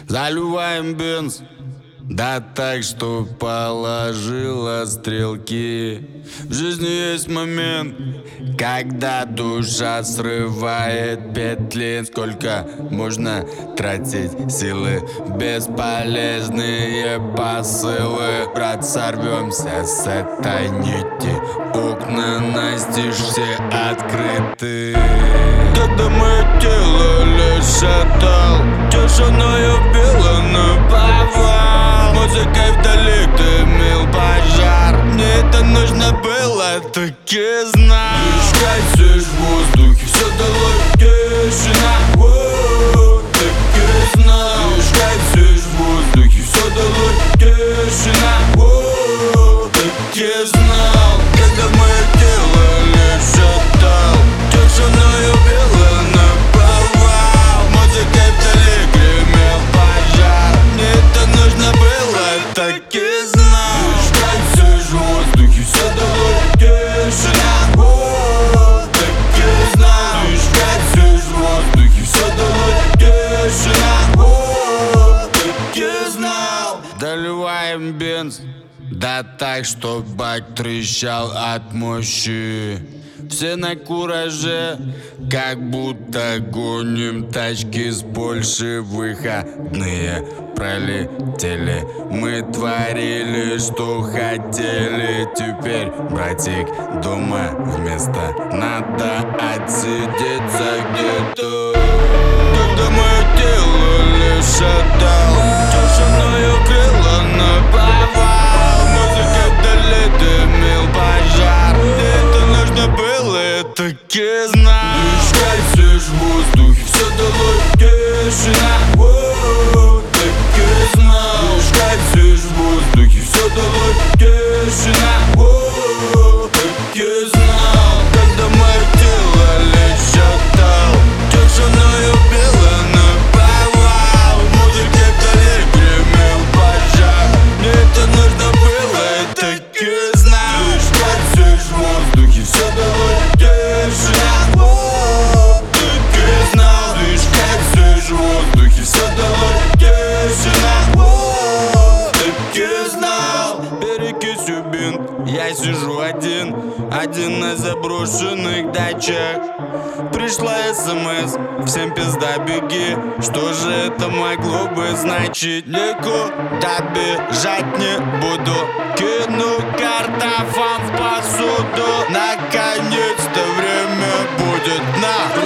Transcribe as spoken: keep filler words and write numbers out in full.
Заливаем бенз, да так, что положила стрелки. В жизни есть момент, когда душа срывает петли. Сколько можно тратить силы, бесполезные посылы. Брат, сорвемся с этой нити, окна настежь все открыты. Когда мое тело лишь отдал, тишиною била на повал. Музыкой вдали дымил пожар. Мне это нужно было, так и знал. Лишь кайфуешь в воздухе, все дало тишина. Воу, так и знал. Лишь кайфуешь в воздухе, все дало тишина. Воу, так и знал. Когда мое тело лишь отдал, тишиною била на повал. Музыкой вдали гремел пожар. Мне это нужно было, так и знал. Лишь кайфуешь в воздухе, все дало тишина. Воу, так и знал. Лишь кайфуешь в воздухе, все дало тишина. Воу, так и знал. Доливаем бенз, да так, что бак трещал от мощи. Все на кураже, как будто гоним тачки с Польши. Выходные пролетели, мы творили, что хотели. Теперь, братик, дома вместо надо отсидеться где-то. Когда мое тело лишь отдал, тишиною крыло на повал. Музыка вдали дымил пожар. Мне это нужно было, так и знал. Лишь кайфуешь в воздухе, все дало тишина. Воу, так и знал. Лишь кайфуешь в воздухе, все дало тишина. Воу, так и знал. Когда мое тело лишь отдал, тишиною била на повал. Музыка вдали гремел пожар. Мне это нужно было, так и знал. Лишь кайфуешь в воздухе, все дало тишина. Воу, так и знал. Лишь кайфуешь в воздухе, все дало тишина. Воу, так и знал. Перекисью бинт, я сижу один, один на заброшенных дачах. Пришла СМС, всем пизда беги. Что же это могло бы значить? Никуда бежать не буду, кину картофан в посуду. Наконец-то время будет на